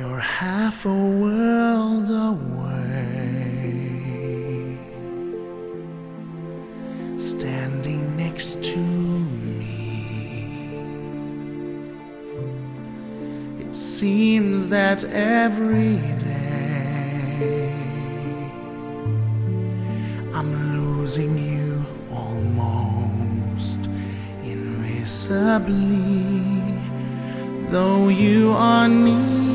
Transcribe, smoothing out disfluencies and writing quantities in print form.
You're half a world away, standing next to me. It seems that every day I'm losing you almost invisibly, though you are near.